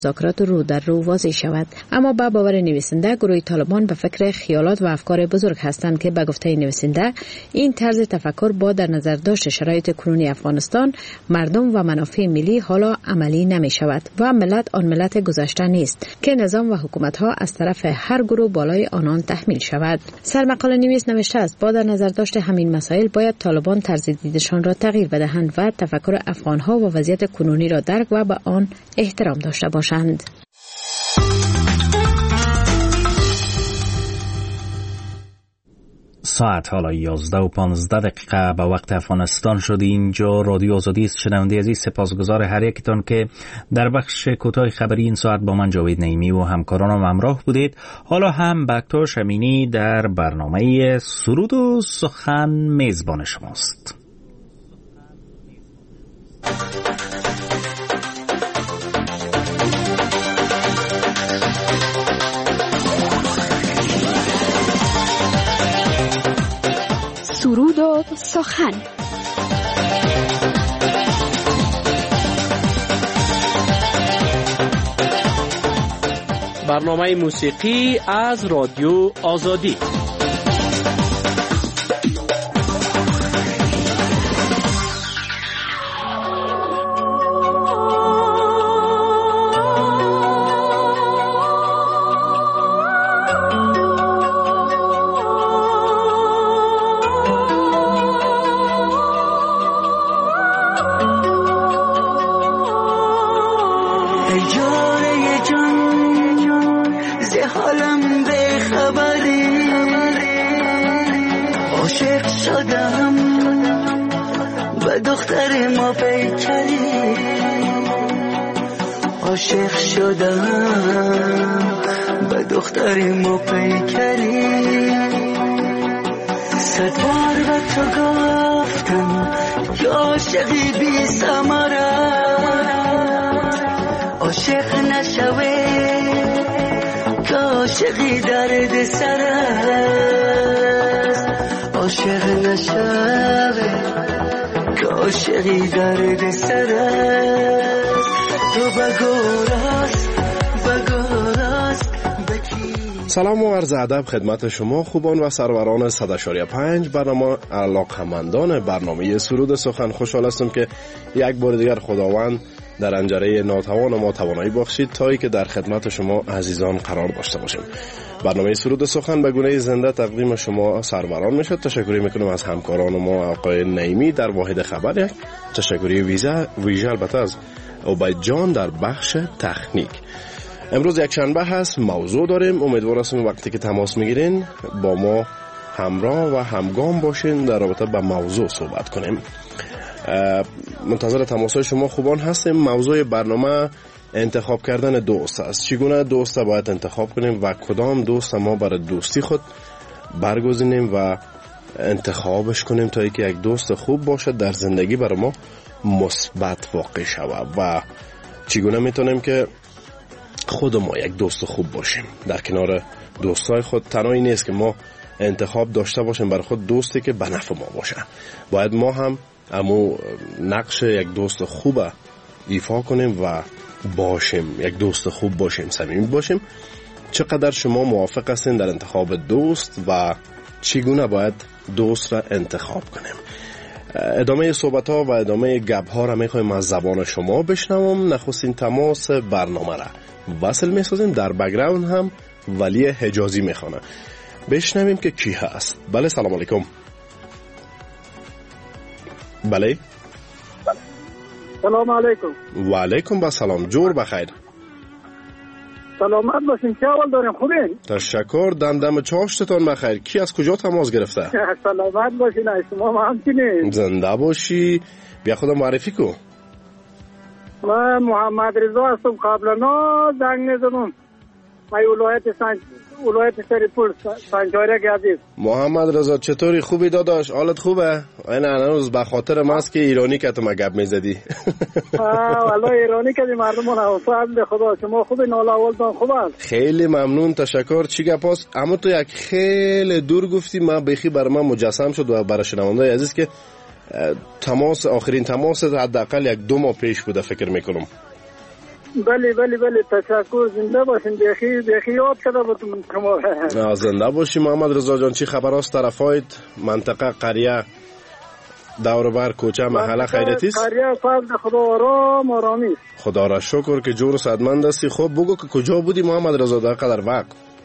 مذاکرات رو در رو واضح شود. اما با باور نویسنده گروه طالبان به فکر خیالات و افکار بزرگ هستند که به گفته نویسنده این طرز تفکر با در نظر داشت شرایط کنونی افغانستان، مردم و منافع ملی حالا عملی نمی شود و ملت آن ملت گذشته نیست که نظام و حکومت ها از طرف هر گروه بالای آنان تحمیل شود. سرمقاله نویس نوشته است با در نظر داشت همین مسائل باید طالبان طرز دیدشان را تغییر بدهند و تفکر افغان ها و وضعیت کنونی را درک و به آن احترام داشته باشند. ساعت حالا 11:15 به وقت افغانستان شد. اینجا رادیو آزادی است. شنونده عزیز، سپاسگزار هر یکتان که در بخش کوتاه خبری این ساعت با من جاوید نعیمی و همکارانم همراه بودید. حالا هم بکتاش امینی در برنامه سرود و سخن میزبان شماست. سرود و سخن. برنامه موسیقی از رادیو آزادی. عاشق شدم به دختر ما پیکری، صد بار به تو گفتم که عاشقی بی ثمره، عاشق نشوی که عاشقی درد سر است، عاشق نشوی که عاشقی درد سر است. سلام و عرض ادب خدمت شما خوبان و سروران 100.5 برنامه علاقه‌مندان برنامه سرود سخن. خوشحال هستم که یک بار دیگر خداوند در انجره ناتوان ما توانایی بخشید تا که در خدمت شما عزیزان قرار داشته باشیم. برنامه سرود سخن به گونه زنده تقدیم شما سروران میشد. تشکری میکنم از همکاران ما آقای نعیمی در واحد خبر، یک تشکری ویژه البته از عبید جان در بخش تکنیک. امروز یک شنبه هست، موضوع داریم. امیدوار هستم وقتی که تماس میگیرین با ما همراه و همگام باشین در رابطه با موضوع صحبت کنیم. منتظر تماس‌های شما خوبان هستیم. موضوع برنامه انتخاب کردن دوست است. چگونه دوست باید انتخاب کنیم و کدام دوست ما برای دوستی خود برگزینیم و انتخابش کنیم تا اینکه یک دوست خوب باشد در زندگی برای ما مثبت واقع شود و چگونه میتونیم که خود ما یک دوست خوب باشیم در کنار دوستای خود. تنهایی نیست که ما انتخاب داشته باشیم برای خود دوستی که به نفع ما باشه، باید ما هم امو نقش یک دوست خوب ایفا کنیم و باشیم، یک دوست خوب باشیم، صمیمی باشیم. چقدر شما موافق هستین در انتخاب دوست و چگونه باید دوست را انتخاب کنیم؟ ادامه صحبت ها و ادامه گپ ها را میخوایم از زبان شما بشنوم. نخستین تماس برنامه را وصل میسازیم. در بگراوند هم ولی حجازی میخوانه. بشنویم که کی هست. بله، سلام علیکم. بله سلام علیکم. و علیکم با سلام. جور بخیر. سلامت باشین. چه حال دارین؟ خوبین؟ تشکر. دم چاشتتان بخیر. کی از کجا تماس گرفته؟ سلامت باشین. شما همچنین. زنده باشی. بیا خودم معرفی کو. من محمد رضا هستم. قبلا زنگ نزدم. من ولایت سریپور سنجارک عزیز. محمد رضا چطوری؟ خوبی داداش؟ حالت خوبه؟ این هنوز به خاطر ماست که ایرانی که تو مگب میزدی. والله ایرانی که مردمان حوصله به خدا. شما خوبی؟ ناله اولتان خوب است؟ خیلی ممنون، تشکر. چی گپ است؟ اما تو یک خیلی دور گفتی، من بخی بر من مجسم شد و برای شنوندای عزیز که آخرین تماس حداقل 1-2 ماه پیش بوده فکر میکنم. بله تشکر. زنده باشین. بیخی یاد شده بودم شما. زنده باشی محمد رضا جان. چی خبر است طرفایت منطقه قریه دور بر کوچه محله خیرتی است؟ قریه فضل خدا آرامی است. خدا را شکر که جور و صحتمند هستی. خب بگو که کجا بودی محمد رضا در قدر وقت؟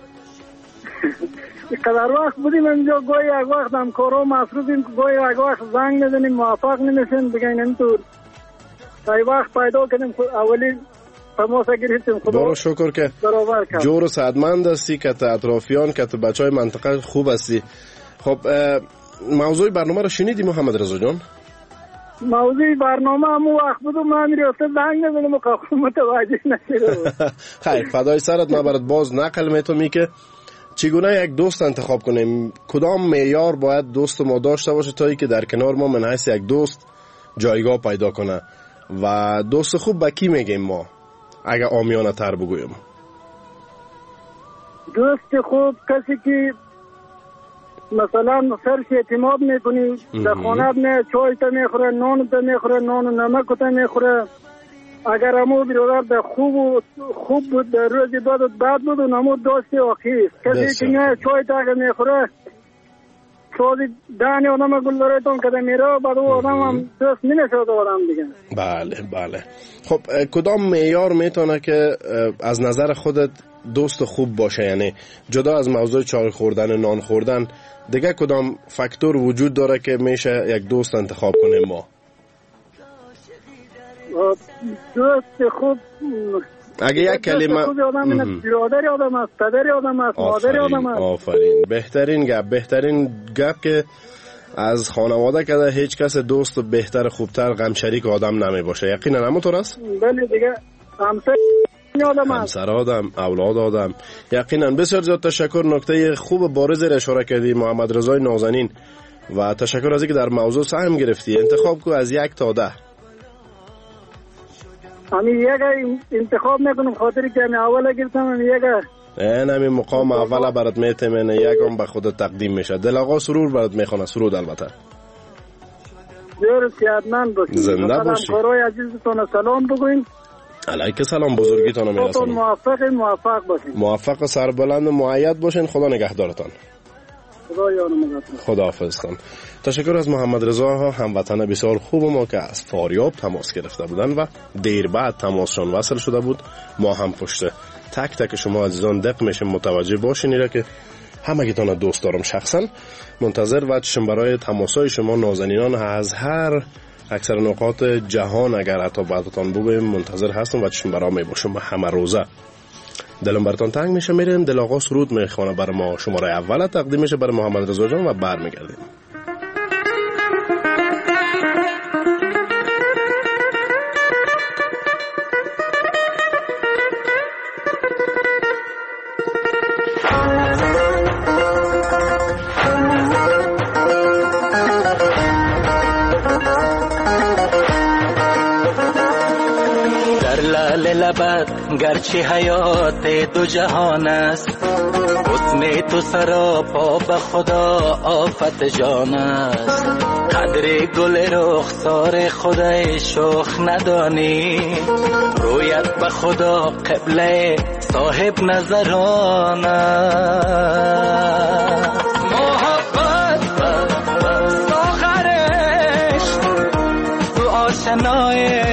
قدر وقت بودیم اینجا. گوی یک وقت همکارا مصروفیم، گوی یک وقت زنگ میزنیم موفق نمیشیم بگین اینطور. ای وقت پیدا کردیم اولی تماس گرفتیم. خدا برو شکر که جور و صحتمند هستی، که اطرافیان که بچهای منطقه خوب هستی. خب موضوع برنامه رو شنیدی محمد رضا جان؟ موضوع برنامه همون وقت بود من میرفته زنگ نزدم و که متوجه نشده. خیر فدای سرت. من برات باز نقل میتونم که چگونه یک دوست انتخاب کنیم، کدام معیار باید دوست ما داشته باشه تا ای که در کنار ما من حیث یک دوست جایگاه پیدا کنه. و دوست خوب به کی میگیم ما اگه عامیانه تر بگویم؟ دوست خوب کسی که مثلا سرش اعتماد میکنی، در خانه نه چای تا میخوره، نان تا میخوره، نان و نمک تا میخوره. اگر همو برادر در خوب بود در روز بد بود و نمو دوست واقعی است. کسی که نه چای تا اگر میخوره سوزی دانی آدم گل دارتون که میره بعد او آدم هم دوست نمیشود آدم دیگه. بله. خب کدام معیار میتونه که از نظر خودت دوست خوب باشه؟ یعنی جدا از موضوع چای خوردن نان خوردن دیگه کدام فاکتور وجود داره که میشه یک دوست انتخاب کنیم ما؟ دوست خوب اگه یک کلمه برادر آدم است، پدر آدم است، مادر آدم است. آفرین. بهترین گپ که از خانواده که هیچ کس دوست بهتر خوبتر غم شریک آدم نمی باشه. یقینا همونطور است؟ بله دیگه. همسر آدم، اولاد آدم. یقینا. بسیار زیاد تشکر. نکته خوب بارز را اشاره کردی محمد رضای نازنین و تشکر از اینکه در موضوع سهم گرفتی. انتخاب کو از 1 تا 10. همین یک انتخاب میکنم خاطری که همین اوله گرفتم. همین مقام اوله برات میتمنه یکم به خودت تقدیم میشه. دل آقا سرور برات میخونه. سرود البته. جور صحتمند باشین. زنده باشین. همکارای عزیزتون سلام بگوین. علیک سلام. بزرگیتون میرسونم. موفق باشین. موفق سربلند و مؤید باشین. خدا نگهدارتان. خداحافظ. تشکر از محمد رضا هموطن بسیار خوب ما که از فاریاب تماس گرفته بودن و دیر بعد تماسشون وصل شده بود. ما هم پشت تک تک شما عزیزان دق میشیم متوجه باشین ایره که همگیتون دوست دارم شخصا. منتظر و چشم برای تماسای شما نازنینان از هر اکثر نقاط جهان اگر حتی بعدتان بگویم منتظر هستم و چشم برای می باشم همه روزه. دلم براتون تنگ میشه. میریم دل آقا سرود میخونه برای ما. شماره اول تقدیم میشه برای محمد رضا جان و برمیگردیم. لبت گرچه حیات دو جهان است، حسن تو سراپا به خدا آفت جان است. قدر گل رخسار خدای شوخ ندانی، رویت به خدا قبله صاحب نظران است. محبت ساخرش تو آشنای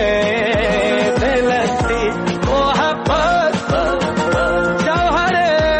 جوهر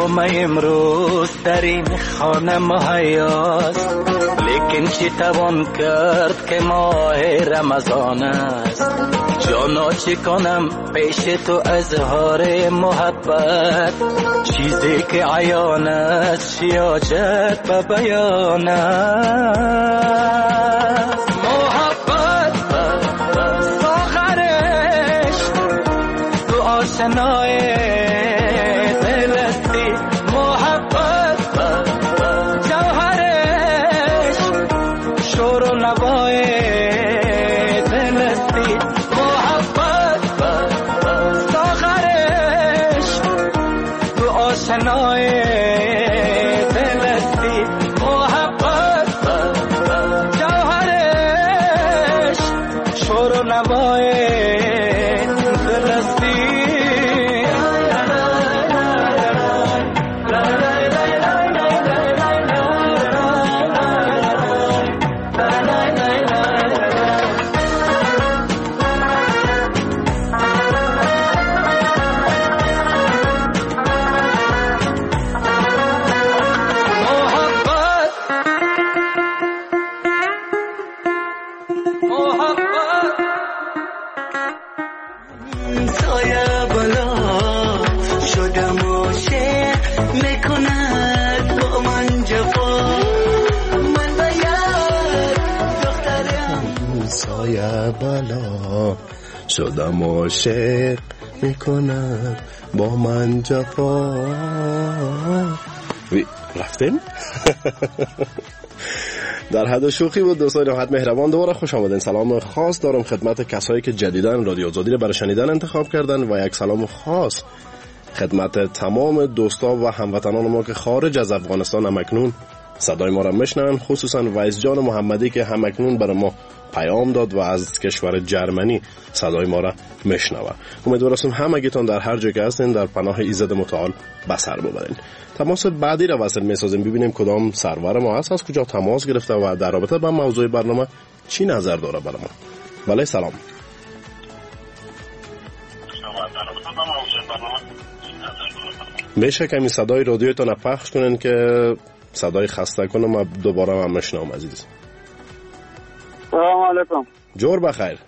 جام امروز در این خانه مهیاست، لیکن چی توان کرد که ماه رمضان است. جانا چی کنم پیش تو اظهار محبت، چیزی که عیان است شیاجت به بیان است. محبت ساغرش تو آشنای دل استی، محبت جوهرش شور و نوای دل استی، محبت ساغرش تو آشنای دل استی، محبت جوهرش شور و نوای دل استی. بالا شدم عاشق میکنم با من جفا. رفتیم؟ در حد شوخی بود دوستان نهایت مهربان، دوباره خوش آمدین. سلام خاص دارم خدمت کسایی که جدیداً رادیو آزادی رو برای شنیدن انتخاب کردن و یک سلام خاص خدمت تمام دوستا و هموطنان ما که خارج از افغانستان همکنون صدای ما را میشنون، خصوصا ویس جان محمدی که همکنون برای ما پیام داد و از کشور جرمنی صدای ما را میشنوه. امیدوارم همگیتون در هر جا که هستین در پناه ایزد متعال بسر ببرین. تماس بعدی را وصل میسازیم ببینیم کدام سرور ما هست، از کجا تماس گرفته و در رابطه با موضوع برنامه چی نظر داره برای ما. بله سلام. میشه کمی صدای رادیوتون پخش کنین که صدای خسته کنم و دوباره هم مشنوم عزیز. سلام علیکم. جور بخیر.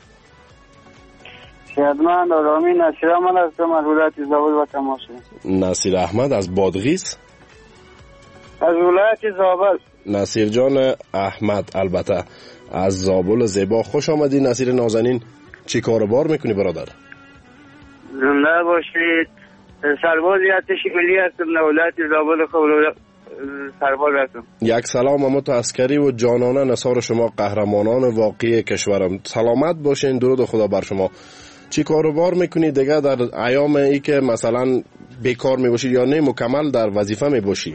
خدمت آرامی نصیر احمد هستم از ولایت زابل و تماشا. نصیر احمد از بادغیس؟ از ولایت زابل. نصیر جان احمد البته از زابل زیبا. خوش آمدی نصیر نازنین. چی کاروبار میکنی برادر؟ زنده باشید. سرباز ارتش ملی هستم در ولایت زابل سرباز هستم. یک سلام امت عسکری و جانانه نثار شما قهرمانان واقعی کشورم. سلامت باشین، درود خدا بر شما. چی کاروبار میکنی دیگه در ایام ای که مثلا بیکار میباشی یا نه مکمل در وظیفه میباشی؟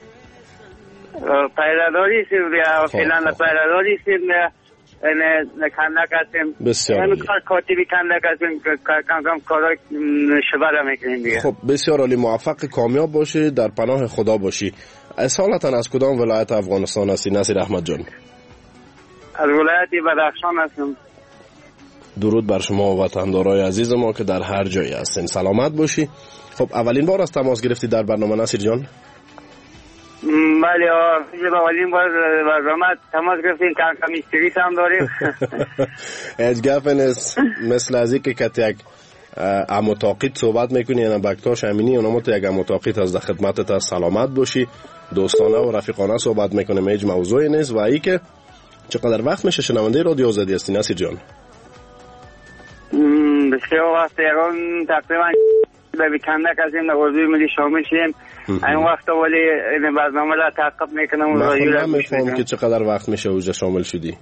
پیراداری سیم یا فعلا پیراداری سیم نه کندک هستیم. بسیار عالی. کاتبی کندک هستیم کم کارای شبره میکنیم دیگه. خب بسیار عالی، موفق کامیاب باشی، در پناه خدا باشی. اصالتا از کدام ولایت افغانستان هستی نصیر احمد جان؟ از ولایت بدخشان هستم. درود بر شما و وطندارای عزیز ما که در هر جایی هستین، سلامت باشی. خب اولین بار از تماس گرفتی در برنامه نصیر جان؟ بله اولین بار برنامه تماس گرفتیم، کمی استریس هم داریم. هیچ گپ نیست، مثل از اینکه یک اموتاقیت صحبت میکنی یعنی بکتاش امینی اونم تو یک اموتاقیت از در خدمتت سلامت باشی، دوستانه و رفیقانه صحبت میکنیم، هیچ موضوعی نیست. و ای که چقدر وقت میشه شنونده رادیو آزادی هستی نصیر جان؟ بسیار وقت، یکان تقریبا به کندک هستیم در عضوی ملی شامل شدیم. این وقت ولی این برنامه را تعقیب میکنم. من خود نمیفهم که چقدر وقت میشه اوجا شامل شدی؟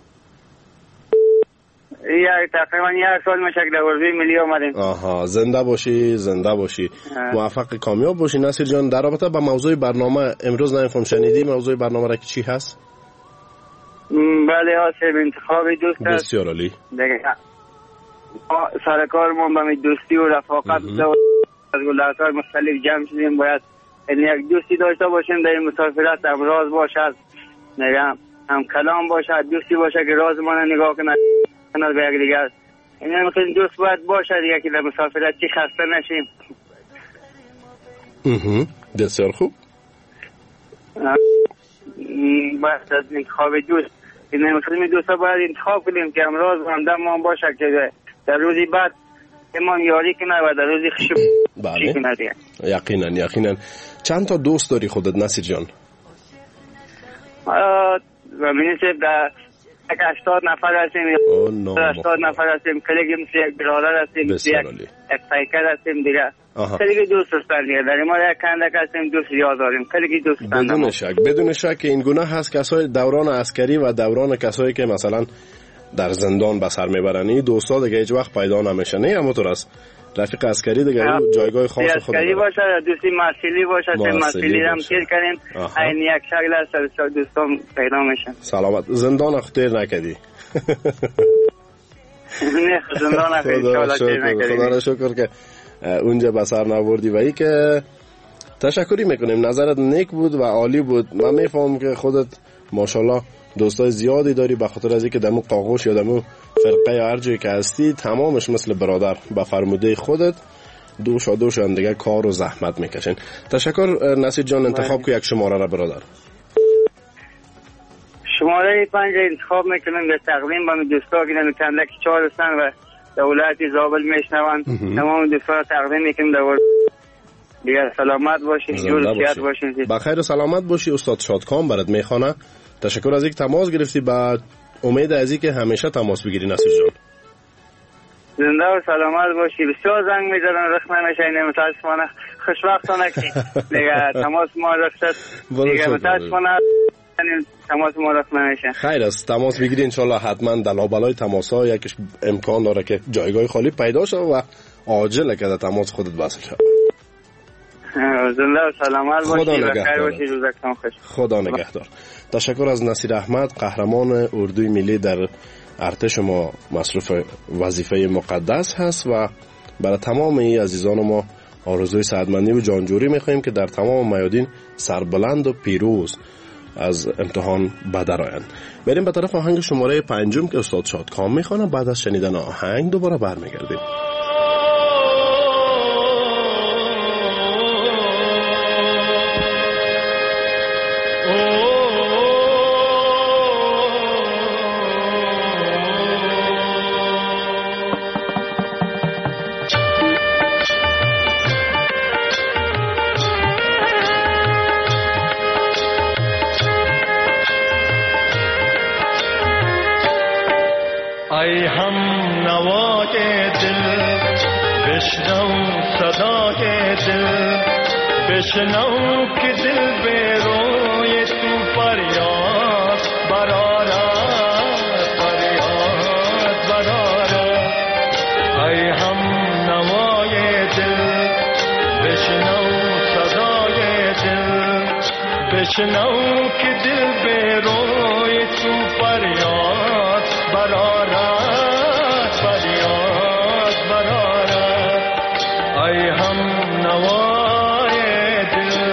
تقریبا یک سال میشه که در عضوی ملی آمدیم. آها، زنده باشی، زنده باشی، موفق کامیاب باشی نصیر جان. در رابطه با موضوع برنامه امروز نمیفهم شنیدی موضوع برنامه را که چی هست؟ بله حاصل انتخاب دوست است. بسیار عالی. سرکارمون به دوستی و رفاقت از ولایت‌های مختلف جمع شدیم، باید یک دوستی داشته باشیم در این مسافرت، هم راز باشد هم کلام باشد، دوستی باشد که راز ما نگاه کنه به یک دیگر. این مثل دوست باید باشد دیگه که در مسافرت چی خسته نشیم. بسیار خوب. بعد از انتخاب دوست این دوستا باید انتخاب کنیم که امروز همدم ما باشه که در روزی بعد ما یاری کنه و در روزی خشب کنه دیگه. یقینا. چند تا دوست داری خودت نصیر جان؟ و می‌نیسه در 80 نفر هستیم 80 نفر هستیم. کلیگی مثل یک برادر هستیم، یک پیکر هستیم دیگه. کلیگی دوست هستن دیگه. در ما یک کندک هستیم، دوست زیاد داریم. کلیگی دوست هستن. بدون شک این گونه هست کسای دوران عسکری و دوران کسایی که مثلا در زندان به سر میبرن دوستا دیگه هیچ وقت پیدا نمیشه. نه همونطور است. رفیق عسکری دیگه جایگاه خاص خود عسکری باشه، دوستی مسئولی باشه، مسئولی هم تیر کنیم. این یک شکل است دوستان پیدا میشن. سلامت. زندان خطیر نکردی؟ نه زندان خطیر نکردی. خدا را شکر که اونجا به سر نبردی و ای که تشکری میکنیم. نظرت نیک بود و عالی بود. من میفهمم که خودت ماشاءالله دوستای زیادی داری به خاطر از اینکه دمو قاقوش یا دمو فرقه یا هر جایی که هستی تمامش مثل برادر به فرموده خودت دوش هم دیگه کار و زحمت میکشین. تشکر نصیر جان. انتخاب که یک شماره را برادر. شماره 5 انتخاب میکنم به تقدیم با دوستا که در کندک 4 هستن و دولت زابل میشنون. تمام دوستا را تقدیم میکنم در دیگه. سلامت باشین، جور صحت باشین، بخیر و سلامت باشی. استاد شادکام برات میخوانه. تشکر از اینکه تماس گرفتی. بعد امید از اینکه همیشه تماس بگیری نصیر جان. زنده و سلامت باشی. بسیار زنگ می‌زدن رخ نمیشه. اینه متاسفانه خوشبختانه که دیگه تماس ما رخصت دیگه متاسفانه تماس ما رخ نمیشه. خیر است. تماس بگیری انشالله. حتما دلابلای تماس‌ها یکیش امکان داره که جایگاه خالی پیدا شه و عاجله که تماس خودت وصل شه. زنده و سلامت باشی. بخیر باشی. روزتون خوش. خدا نگهدار. تشکر از نصیر احمد، قهرمان اردوی ملی در ارتش ما مصروف وظیفه مقدس هست و برای تمام این عزیزان ما آرزوی سعادتمندی و جانجوری می‌خوایم که در تمام میادین سربلند و پیروز از امتحان بدرآیند. بریم به طرف آهنگ شماره 5 که استاد شادکام میخوانه. بعد از شنیدن آهنگ دوباره برمیگردیم. ای هم نوای دل بشنو صدای دل بشنو که دل به روی تو فریاد برآرد ای هم نوای دل بشنو صدای دل بشنو که دل به روی تو فریاد برآرد ای هم نوای دل.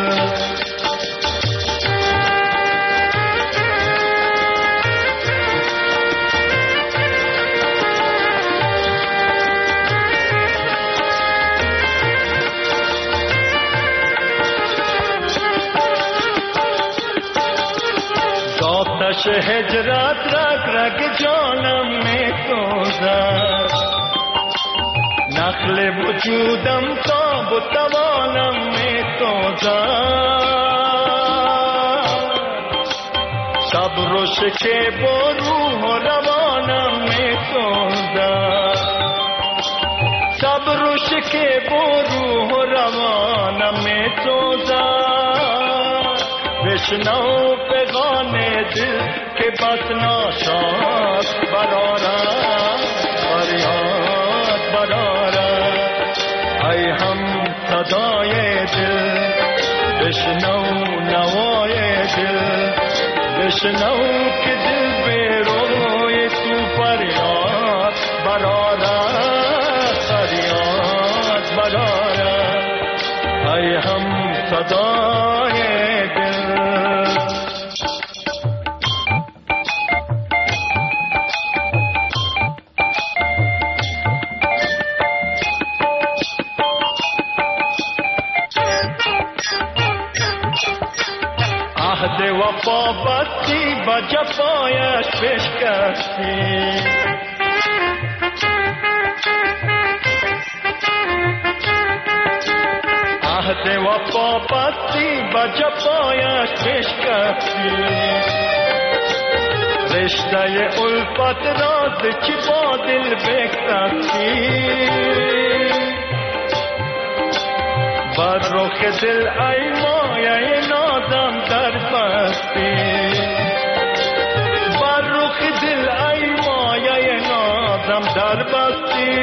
آتش هجرت رگ جانم می سوزد نخل وجودم تاب و توانم می سوزد صبر و شکیب و روح و روانم می سوزد صبر و شکیب و روح و روانم می سوزد بشنو پیغام دل که بس ناشاد برآرد ای هم صدای دل بشنو نوای دل بشنو که دل به روی تو فریاد برآرد ای هم صدای دل. پا بستی و جفایش بشکستی عهد وفا بستی و جفایش بشکستی رشته الفت راز چی با دل بکستی بر رخ دل ای مایه نازم در بستی بر رخ دل ای مایه نازم در بستی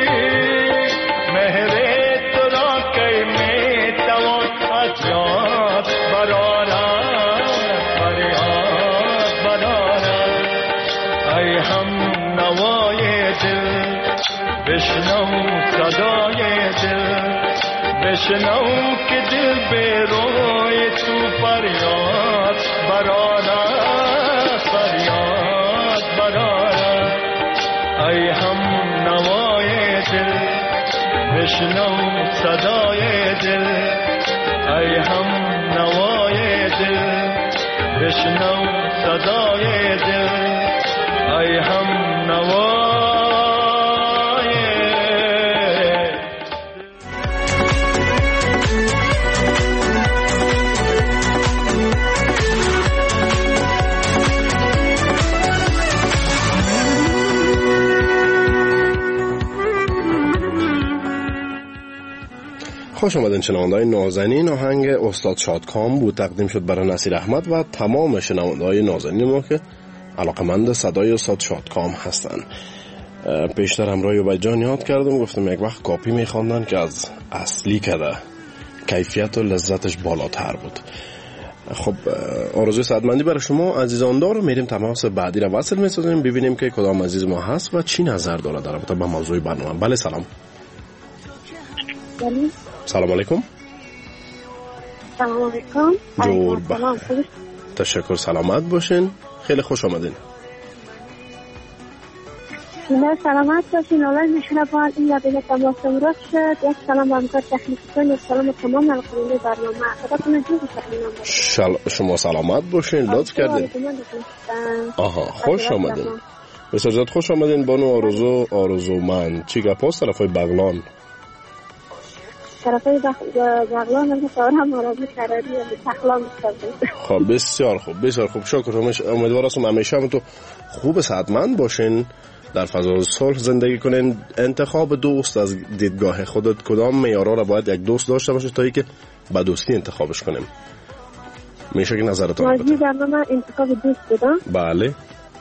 مهر تو را که می توان از یاد برارم فریاد برارم ای هم نوای دل بشنو صدای دل بشنو که دل به روی تو فریاد برارم فریاد برارم ای هم نوای دل بشنو صدای دل ای هم نوای دل بشنو صدای دل ای هم نوای خوش آمدین شنونده‌های نازنین. آهنگ استاد شادکام بود، تقدیم شد برای نصیر احمد و تمام شنونده‌های نازنین ما که علاقمند صدای استاد شادکام هستن. پیشتر همراه عبید جان یاد کردم، گفتم یک وقت کاپی میخواندن که از اصلی کده کیفیت و لذتش بالاتر بود. خب آرزوی سعادتمندی برای شما عزیزان دارم. میریم تماس بعدی را وصل میسازیم، ببینیم که کدام عزیز ما هست و چی نظر داره در رابطه با موضوع برنامه. بله سلام. سلام علیکم. سلام علیکم. جور بخیر. تشکر، سلامت باشین. خیلی خوش آمدین. سلامت باشین. الله میشونه با این لبه تماس امروز شد. یک سلام به همکار تکنیکتون و سلام تمام ناظرین برنامه. خداتون جور بخیر. شما سلامت باشین. لطف کردین. آها خوش آمدین. بسیار زیاد خوش آمدین. بانو آرزومند. چی گپاست طرفای بغلان؟ طرفای بغلان هم هم مرادی قراری و تخلان بستردیم. خب بسیار خوب، بسیار خوب. شکر. امیدوارم همیشه هم تو خوب صحتمند باشین، در فضای صلح زندگی کنین. انتخاب دوست از دیدگاه خودت کدام معیارها را باید یک دوست داشته باشه تا اینکه با دوستی انتخابش کنیم؟ میشه که نظرتون بده. من انتخاب دوست بدم. بله.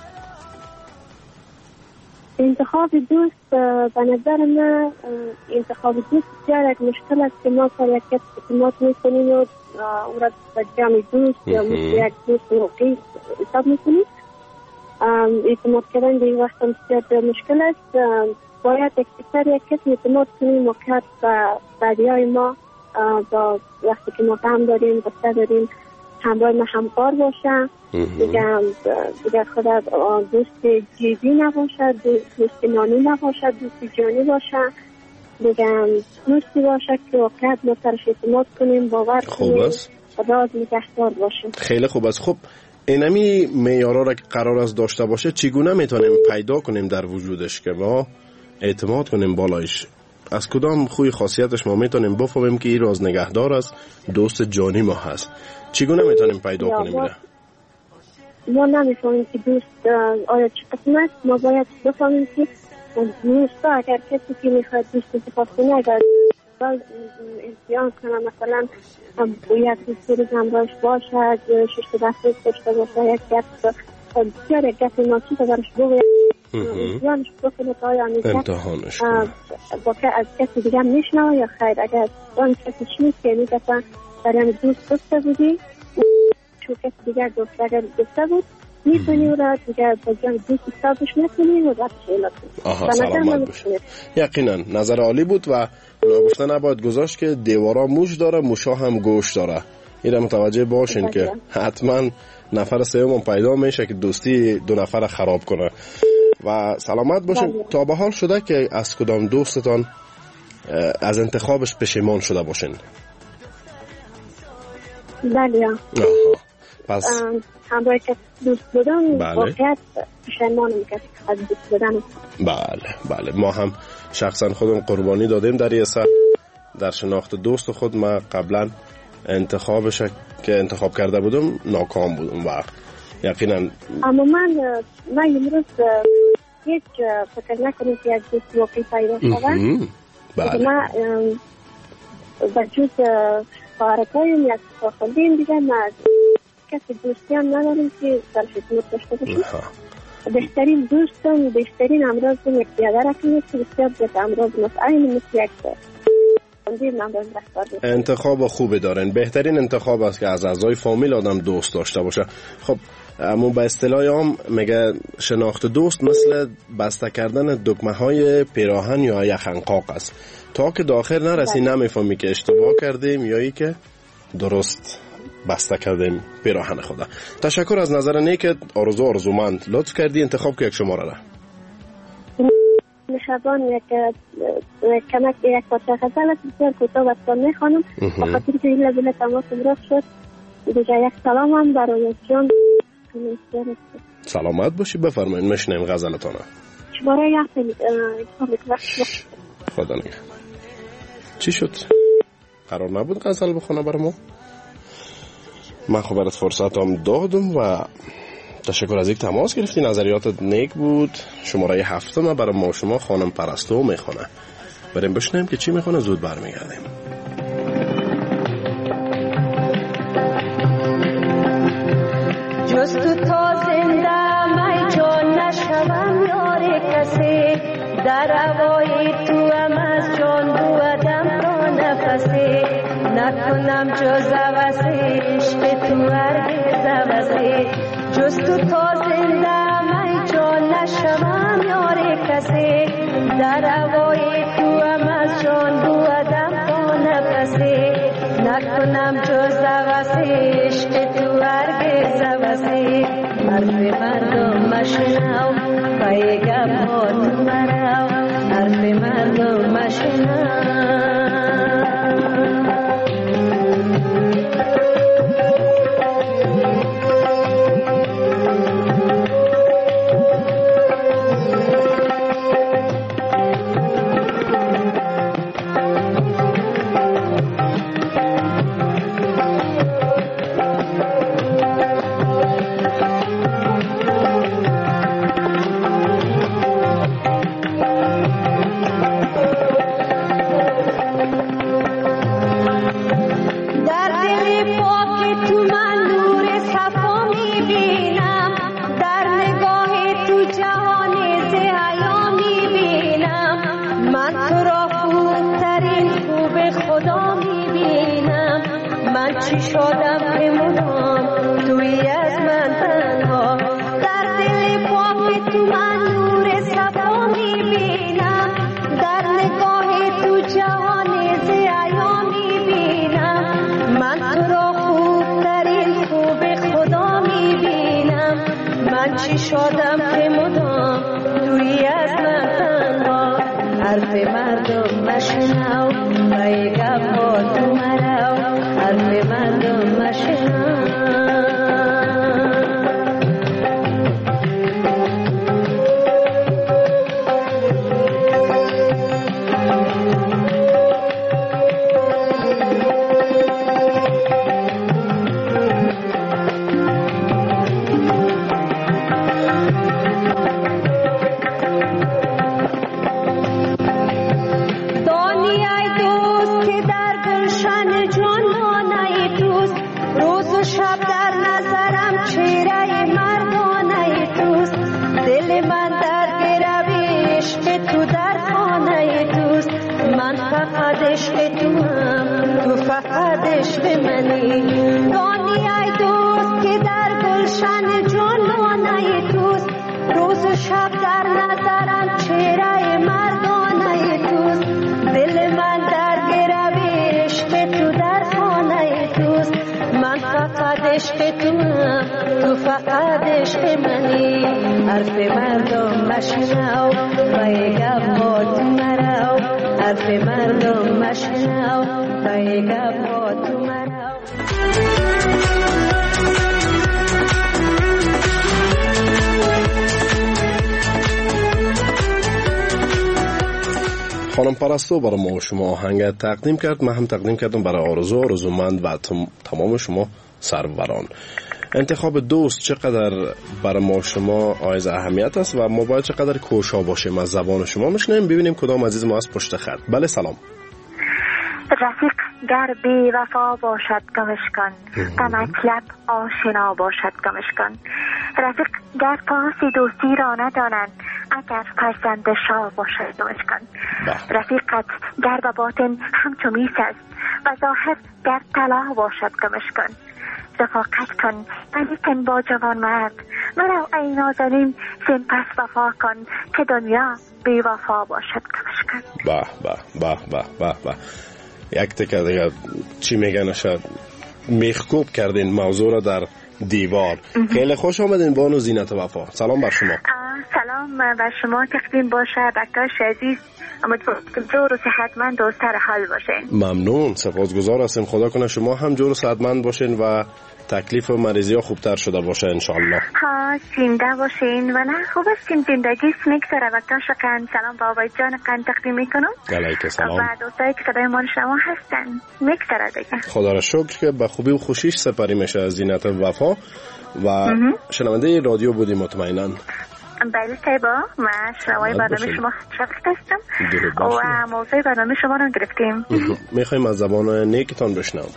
انتخاب دوست به نظر من انتخاب دوست بسیار یک مشکل است که ما سر یک کس اعتماد میکنیم و او را به جمع دوست یا یک دوست موقعی حساب میکنیم. اعتماد کردن به این وقت بسیار مشکل است. باید اکثر یک کس اعتماد کنیم موقعیت به بعدی ما با وقتی که ما غم داریم غصه داریم همراه ما همکار باشه. دیگر خدا دوست جدی نباشد، دوست نانی نباشد، دوست جانی باشد. دیگر دوستی باشد که واقعیت ما سرش اعتماد کنیم، باور کنیم، راز نگهدار باشیم. خیلی خوب است. خب اینمی معیارها را که قرار است داشته باشه چگونه میتونیم پیدا کنیم در وجودش که ما اعتماد کنیم بالایش؟ از کدام خوی خاصیتش ما میتونیم بفهمیم که این راز نگهدار است، دوست جانی ما هست؟ چگونه میتونیم پیدا کنیم اینه؟ ما نمیفهمیم که دوست آیا چه قسم است. ما باید بفهمیم که دوستا اگر کسی که میخواد دوست انتخاب کنه اگر امتحان کنه مثلا باید دوستی همراهش باشد، شش دسته داشته باشه، یک گپ بسیار یک گپ ناچیز برش بگوید امتحانش بکنه تا آیا امتحانش با که از کسی دیگر میشنوه یا خیر. اگر آن کسی چی نیست که میگه برای دوست داشته بودی چون کسی دیگر دوست اگر داشته بود میتونی او را دیگر با جان دوست حسابش نکنی و بعد شیلات کنی. سلامت باشه. یقینا نظر عالی بود و نگفته نباید گذاشت که دیوارا موش داره موشا هم گوش داره. این را متوجه باشین که حتما نفر سوم پیدا میشه که دوستی دو نفر خراب کنه. و سلامت باشین. تا به حال شده که از کدام دوستتان از انتخابش پشیمان شده باشین؟ بله. همراه کسی دوست بودم واقعیت پشیمانم که از دوست بودم. بله ما هم شخصا خودم قربانی دادیم در یه سر در شناخت دوست خود. ما قبلا انتخابش که انتخاب کرده بودم ناکام بودم و یقینا اما من امروز هیچ فکر نکنم که از دوست واقعی پیدا شود. ما بجوز خواهرکایم یک خواهدیم دیگه ما کسی دوستی هم نداریم که در خدمت داشته باشیم. بهترین دوستم بهترین امراضم یک بیادر اکنید که بسیار زیاد امراض این مثل یک انتخاب خوبی دارن. بهترین انتخاب است که از اعضای فامیل آدم دوست داشته باشه. خب اما به اصطلاح عام میگه شناخت دوست مثل بسته کردن دکمه های پیراهن یا یک خنقاق است. تا که داخل نرسی نمیفهمی که اشتباه کردیم یا ای که درست بسته کردیم پیراهن خدا. تشکر از نظر نیکت آرزومند. لطف کردی انتخاب که یک شماره را مهربان کمک یک پارچه غزل بسیار کوتاه و سال میخوانم بخاطر که این لبیل تماس امراض شد. دیگه یک سلام هم برای جان. سلامت باشی. بفرمایید میشنیم غزلتانه. شماره خدا نگه. چی شد؟ قرار نبود غزل بخونه برای ما؟ من خب برات فرصت هم دادم و تشکر از یک تماس گرفتی. نظریاتت نیک بود. شماره 7 ما برای ما شما خانم پرستو میخونه. بریم بشنیم که چی میخونه. زود برمیگردیم. جز تو تا زنده من جان نشوم یار کسی در هوای تو هم از جان بودم تا نفسی نکنم جز عوضی عشق تو هرگز عوضی جز تو تا زنده من جان نشوم یار کسی در هوای تو هم از جان بودم تا نفسی نکنم جز عوضی عشق تو هرگز عوضی حرف مردم مشنو پیگم ها تو مرو حرف مردم مشنو خانم پرستو برای ما و شما آهنگ تقدیم کرد. من هم تقدیم کردم برای آرزومند و تمام شما سروران. انتخاب دوست چقدر برای ما شما عایز اهمیت است و ما باید چقدر کوشا باشیم از زبان شما میشنیم. ببینیم کدام عزیز ما از پشت خط. بله سلام. رفیق گر بی وفا باشد گمش کن، مطلب آشنا باشد گمش کن. رفیق گر پاس دوستی را ندانند، اگر فرزند شاه باشد گمش کن. رفیقت گر به باطن همچو میس است و ظاهر گر طلا باشد گمش کن. رفاقت کن ولیکن با جوان مرد، مرو ای نازنین سن پس وفا کن، که دنیا بی وفا باشد گمش کن. به به به به به به. یک تکه دیگه چی میگن شاید میخکوب کردین موضوع را در دیوار. خیلی خوش آمدین بانو زینت وفا. سلام بر شما. سلام بر شما، تقدیم باشه بکتاش عزیز. امیدوارم جور و صحتمند و سر حال باشین. ممنون، سپاسگزار هستیم. خدا کنه شما هم جور و صحتمند باشین و تکلیف و مریضی ها خوبتر شده باشه انشالله. ها زنده باشین و نه خوب استیم، زندگی میگذره. وقتاش قند سلام با آبای جان قند تقدیم میکنم. علیک سلام. و دوستایی که صدای من شما هستن میگذره دیگه. خدا را شکر که به خوبی و خوشیش سپری میشه از زینت وفا و شنونده رادیو بودی مطمئناً. بله طیبا، من شنوای برنامه شما شخص هستم و موضوع برنامه شما رو گرفتیم. میخوایم از زبان نیکتان بشنویم.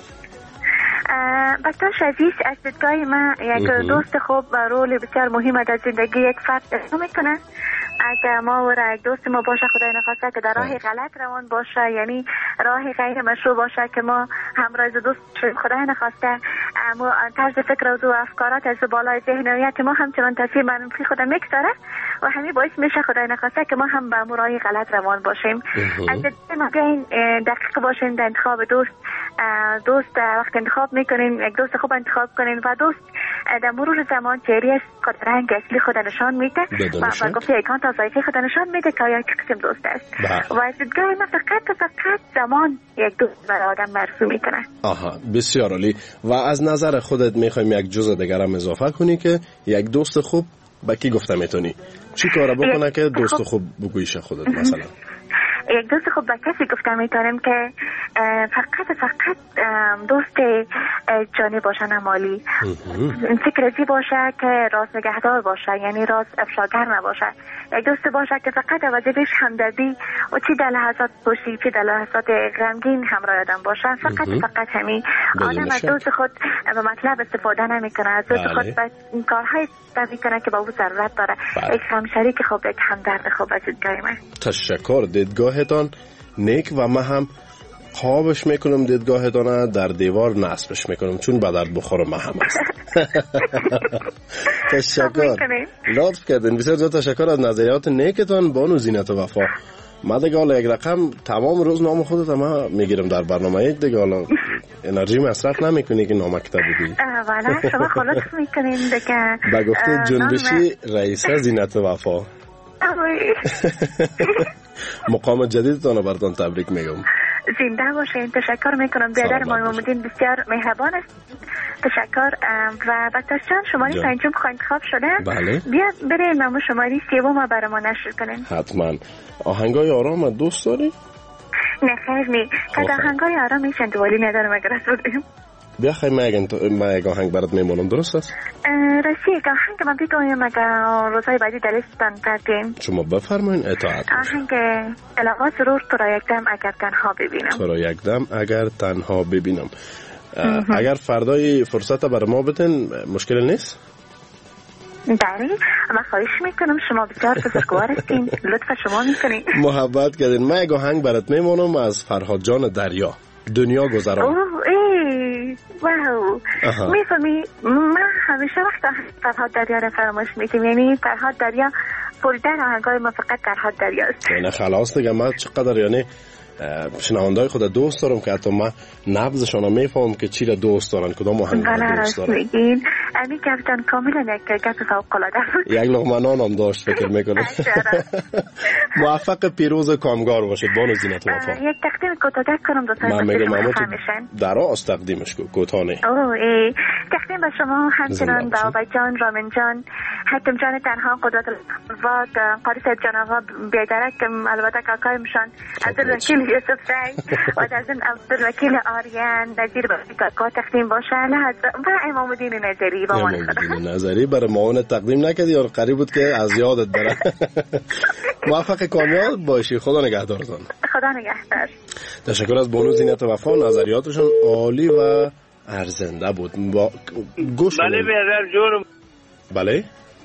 بکتاش عزیز، از دیدگاه من یک دوست خوب و رول بسیار مهم در زندگی یک فرد اجرا میکنه. اگر ما و یک دوست ما باشه خدای نخواسته که در راه غلط روان باشه، یعنی راه غیر مشروع باشه که ما همراه دوست شدیم، خدای نخواسته اما طرز فکر و افکارات از بالای ذهنیت ما همچنان تاثیر منفی خود میگذاره و همین باعث میشه خدای نخواسته که ما هم به راه غلط روان باشیم. از ما بیاین دقیق باشین در انتخاب دوست وقت انتخاب میکنین یک دوست خوب انتخاب کنین و دوست در مرور زمان چهره رنگ اصلی خود نشان میده و گفته یکان تا ذایقه خود نشان میده که آیا چه قسم دوست است. و از دیدگاه من فقط زمان یک دوست برای آدم مرسوم میکنه. آها، بسیار عالی. و از نظر خودت میخوایم یک جزء دیگر هم اضافه کنی که یک دوست خوب با کی گفته میتونی؟ چی کار بکنه که دوست خوب بگویش خودت مثلا؟ یک دوست خوب با کسی گفتم میتونم که فقط دوست جانی باشه، نه مالی. فکرزی باشه که راز نگهدار باشه، یعنی راز افشاگر نباشه. یک دوست باشه که فقط وجبش همدردی و چی در لحظات خوشی چی در لحظات غمگین همراه آدم باشه. فقط همین. آدم از دوست خود به مطلب استفاده نمیکنه، از دوست خود به کارهای میکنه که با او ضرورت داره. یک همشریک خوب، یک همدرد خوب. از دیدگاه من تشکر. دیدگاهتان نیک و من هم خوابش میکنم دیدگاهتان در دیوار نصبش میکنم چون به درد بخور من هم است. تشکر، لطف کردین. بسیار زیاد تشکر از نظریات نیکتان بانو زینت وفا. من دیگه حالا یک رقم تمام روز نام خودت هم میگیرم در برنامه یک دیگه حالا انرژی مصرف نمیکنی که نامکتب بودی. والا شما خلاص میکنین دیگه. با گفته جنبشی رئیسه زینت وفا. مقام جدیدتان رو براتون تبریک میگم. زنده باشین. تشکر میکنم. بیادر محمدین بسیار مهربان است. تشکر. و بکتاش جان شماره پنجم انتخاب شده. بله. بیا بریم ما شماره سوم برای ما نشر کنیم. حتما. آهنگای آرام دوست داری؟ نه خیر نی. که آهنگای آرام میشن دوالی ندارم اگر از بودیم. بیا خیلی من یک آهنگ برات میمونم، درست است؟ راستی یک آهنگ من بگویم اگر روزهای بعدی در لیستان کردیم. شما بفرمایین اطاعت. آهنگ علاقه سرور تو را یک دم اگر تنها ببینم. تو را یک دم اگر تنها ببینم. اگر فردای فرصت برای ما بدین مشکل نیست؟ بله، من خواهش میکنم. شما بسیار بزرگوار هستین. لطف شما میکنین. محبت کردین. من یک آهنگ برات میمونم از فرهاد جان دریا، دنیا گذران. واو. میفهمی من همیشه وقت فرهاد دریا رو فراموش میکنم. یعنی فرهاد دریا پولدر آهنگای ما فقط فرهاد دریا است. یعنی خلاص دیگه من چقدر یعنی شنوندای خود دوست دارم که حتی من نبضشان میفهمم که چی را دوست دارن، کدام آهنگ را دوست دارن. امی گفتن کاملا یک گپ فوق العاده بود. یک لقمه نان هم داشت فکر میکنم. موفق پیروز کامگار باشید بانو زینت وفا. یک تقدیم کوتاه کنم دوستان. من میگم دراز تقدیمش کوتاه نه. تقدیم به شما همچنان بابا جان، رامین جان، حاتم جان تنها، قدرت الواد، قاری صاحب جان آقا بیدرک، البته کاکایمشان عبدالوکیل یوسف زی و از این عبدالوکیل آریان نظیر کاکا تقدیم باشه و امام الدین نظری با من نظری برای معاون تقدیم نکردی یا قریب بود که از یادت بره. موفق کامیاب باشی، خدا نگهدارتان. خدا نگهدار. تشکر از بانو زینت وفا، نظریاتشون عالی و ارزنده بود. گوش بله بیادر جورم. بله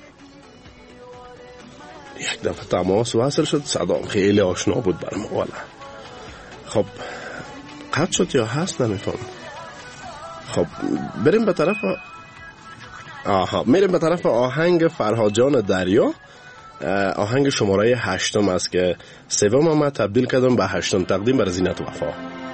یک دفعه تماس وصل شد، صدام خیلی آشنا بود برام والا. خب قطع شد یا هست نمیفهم. خب بریم به طرف میریم به طرف آهنگ فرهاد جان دریا. آهنگ شماره 8 است که سوم من تبدیل کردم به 8 تقدیم برای زینت وفا.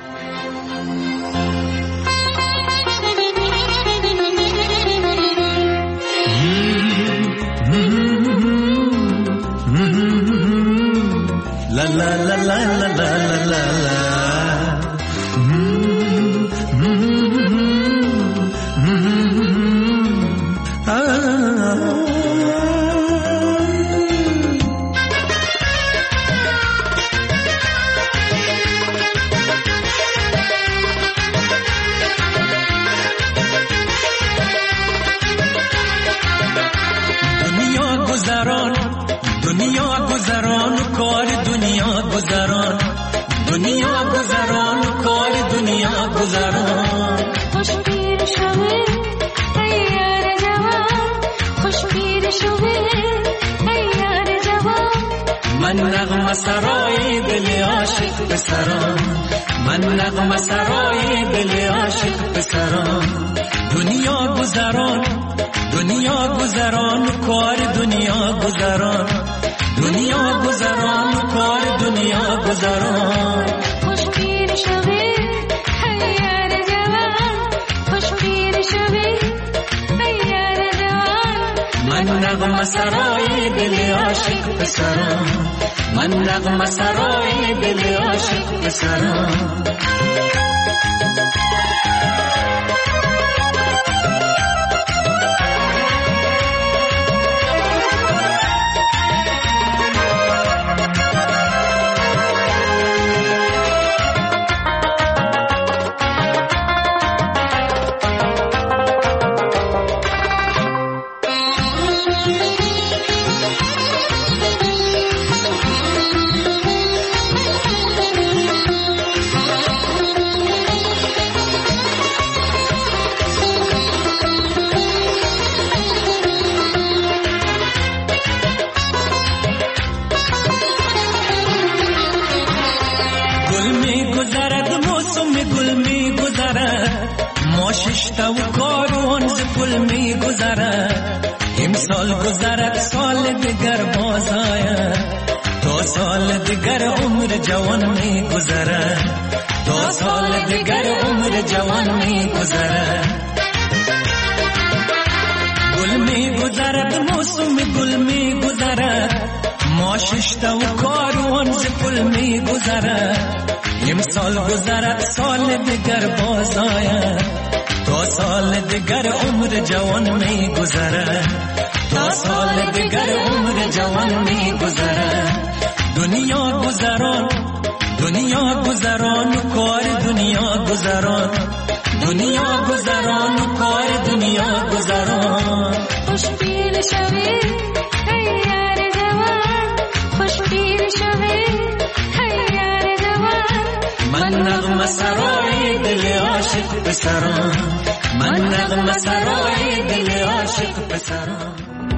La la la la la la la la. دنیا گذران کار دنیا گذران، دنیا گذران کار دنیا گذران. خوش پیر شوه ای یار جوان، خوش پیر شوه ای یار جوان. من نغمه سرای دل عاشق پسران، من نغمه سرای دل عاشق پسران. دنیا گذران، دنیا گذران کار دنیا گذران، دنیا گذران کار دنیا گذران. خوش پیر شوه ای یار جوان، خوش پیر شوه ای یار جوان. من نغمه سرای دل عاشق پسران، من نغمه سرای دل عاشق پسران. ششتا و کاروان ز پل می گذرد، امسال گذرد سال دیگر باز آید، تا سال دیگر عمر جوان می گذرد، تا سال دیگر عمر جوان می گذرد. گل می گذرد موسم گل می گذرد، ما ششتا و کاروان ز پل می گذرد، امسال گذرد سال دیگر باز آید، تا سال دیگر عمر جوان می گذرد، تا سال دیگر عمر جوان می گذرد. دنیا گذران، دنیا گذران کار دنیا گذران، دنیا گذران کار دنیا گذران. خوش پیر شوی ای یار جوان، خوش پیر شوی ای یار جوان. من نغمه سرای دل عاشق پسران، من نغمه سرای دل عاشق پسران.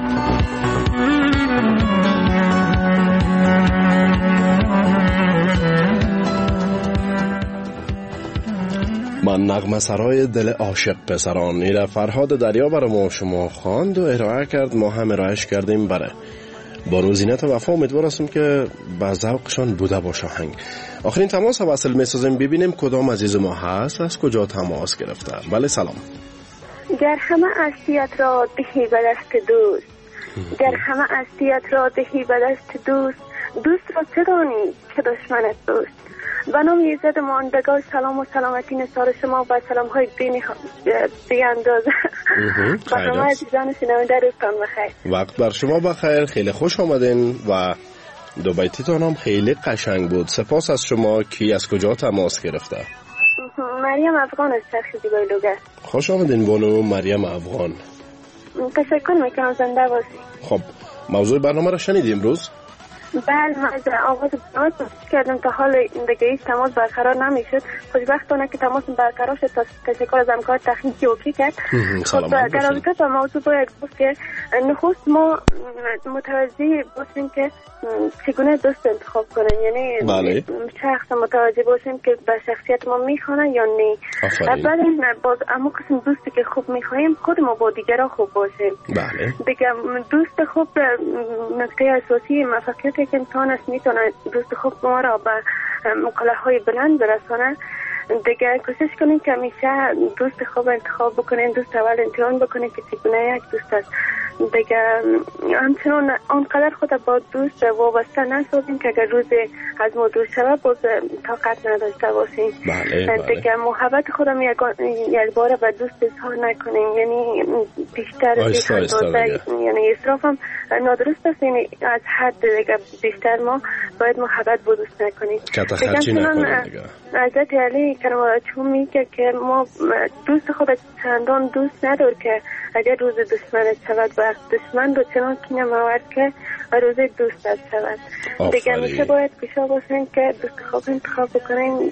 من نغمه سرای دل عاشق پسران. این فرهاد دریا برای ما شما خواند و ارائه کرد، ما هم ارائهش کردیم برای بانو زینت وفا امیدوار هستم که به ذوقشان بوده باشه آهنگ. آخرین تماس وصل می‌سازیم ببینیم کدام عزیز ما هست، از کجا تماس گرفته. بله سلام. گر همه استیت را دهی به دست دوست، گر همه استیت را دهی به دست دوست، دوست را چه دانی که دشمنت دوست. به نام ایزد ماندگار سلام و سلامتی نثار شما و سلام های بی اندازه. برنامه عزیزان شنونده روزتان بخیر. وقت بر شما بخیر، خیلی خوش آمدین و دو بیتیتان هم خیلی قشنگ بود. سپاس از شما. کی از کجا تماس گرفته؟ مریم افغان از چرخ زیبای لوگر. خوش آمدین بانو مریم افغان. تشکر میکنم، زنده باشی. خب موضوع برنامه را شنیدی امروز؟ بله، من از آغاز برنامه کوشش کردم تا حال دیگه هیچ تماس برقرار نمیشد. خوشبختانه که تماس برقرار شد. تشکر از همکار تکنیکی اوکی کرد. خب در رابطه با موضوع باید گفت که نخست ما متوجه باشیم که چگونه دوست انتخاب کنیم، یعنی بله. شخص متوجه باشیم که به شخصیت ما میخوانه یا نه. بعد باز اما قسم دوستی که خوب میخواهیم خود ما با دیگران خوب باشیم. بله. دیگه دوست خوب نکته اساسی موفقیت که امتحان است، میتونه دوست خوب ما را به مقاله‌های بلند برسانه. دیگه کوشش کنیم که همیشه دوست خوب انتخاب بکنیم، دوست اول امتحان بکنیم که چگونه یک دوست است. دیگه همچنان آنقدر خود با دوست وابسته نسازیم که اگر روز از ما دور شود باز طاقت نداشته باشیم. دیگه محبت خودم یک بار به دوست اظهار نکنیم، یعنی بیشتر یعنی اسراف هم نادرست است، یعنی از حد دیگه بیشتر ما باید محبت با دوست نکنیم. حضرت علی کرم الله وجهه میگه که ما دوست خود چندان دوست ندار که اگر روز دشمنت شود و دشمن رو چنان کینه مورد که روز دوستت شود. دیگه میشه باید پیشا باشین که دوست خوب انتخاب بکنین.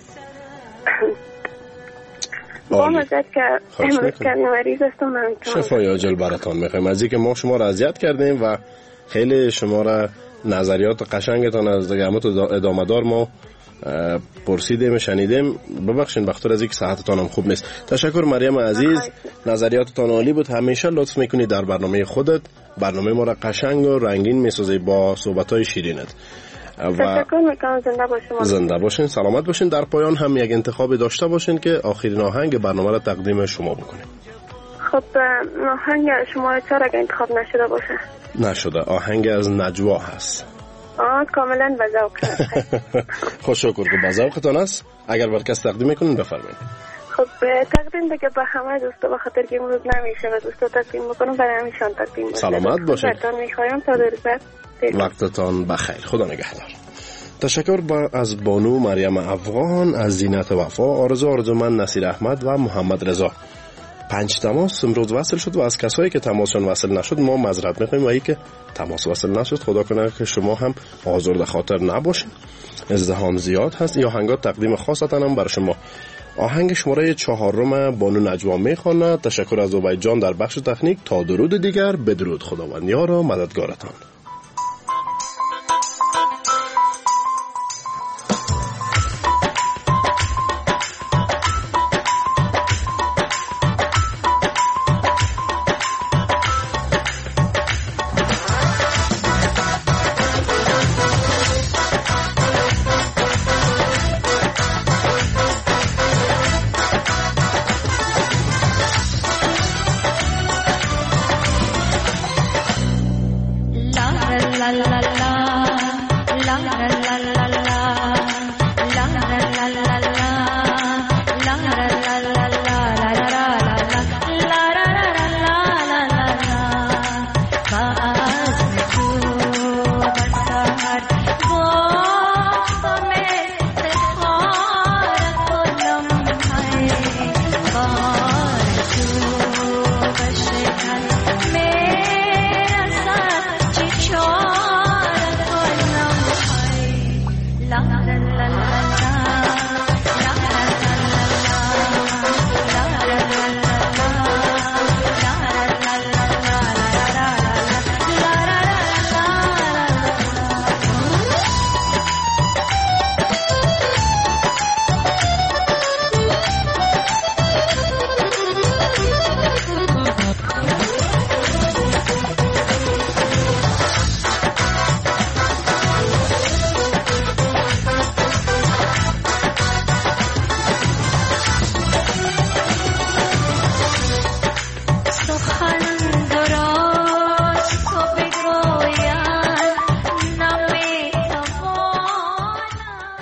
با مزد که امروز که مریض هستم شفای عاجل براتان میخوایم. از اینکه ما شما را اذیت کردیم و خیلی شما را نظریات قشنگتان از دیگه ادامه دار ما پرسیدیم شنیدیم. ببخشید بخاطر از اینکه صحتتان هم خوب نیست. تشکر مریم عزیز، نظریاتتان عالی بود. همیشه لطف میکنی در برنامه خودت برنامه ما را قشنگ و رنگین میسازی با صحبت‌های شیرینت. تشکر میکنم. زنده باشین. زنده باشین، سلامت باشین. در پایان هم یک انتخابی داشته باشین که آخرین آهنگ برنامه را تقدیم شما بکنیم. خب آهنگ شما چرا اگه انتخاب نشده باشه؟ نشده، آهنگ از نجوا هست. کاملا به ذوق. خوش شکر که به ذوقتان است. اگر بر کس تقدیم میکنین بفرمایید. خب تقدیم دیگه به همه دوستا، به خاطر که امروز نمیشه و دوستا تقدیم میکنم، برای همیشان تقدیم باشه. سلامت باشید. براتون میخوایم تا درست. وقتتان بخیر. خدا نگهدار. تشکر از بانو مریم افغان، از زینت وفا، آرزومند نصیر احمد و محمد رضا. 5 تماس امروز وصل شد و از کسایی که تماسشون وصل نشد ما معذرت میخوایم و ای که تماس وصل نشد خدا کنه که شما هم آزرده خاطر نباشین. ازدحام زیاد هست. این آهنگات تقدیم خاصتن هم بر شما. آهنگ شماره 4 بانو نجوا میخواند. تشکر از عبید جان در بخش تکنیک. تا درود دیگر، بدرود خداوند یار و مددگارتان.